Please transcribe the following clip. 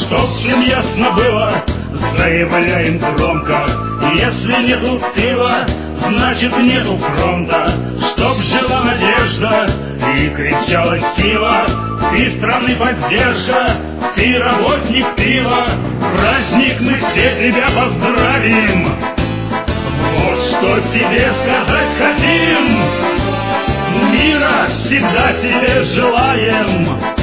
Чтоб всем ясно было, заявляем громко: если нету пива, значит нету фронта. Чтоб жила надежда и кричала сила, ты страны поддержка, ты работник пива. Праздник мы все тебя поздравим. Вот что тебе сказать хотим: мира всегда тебе желаем.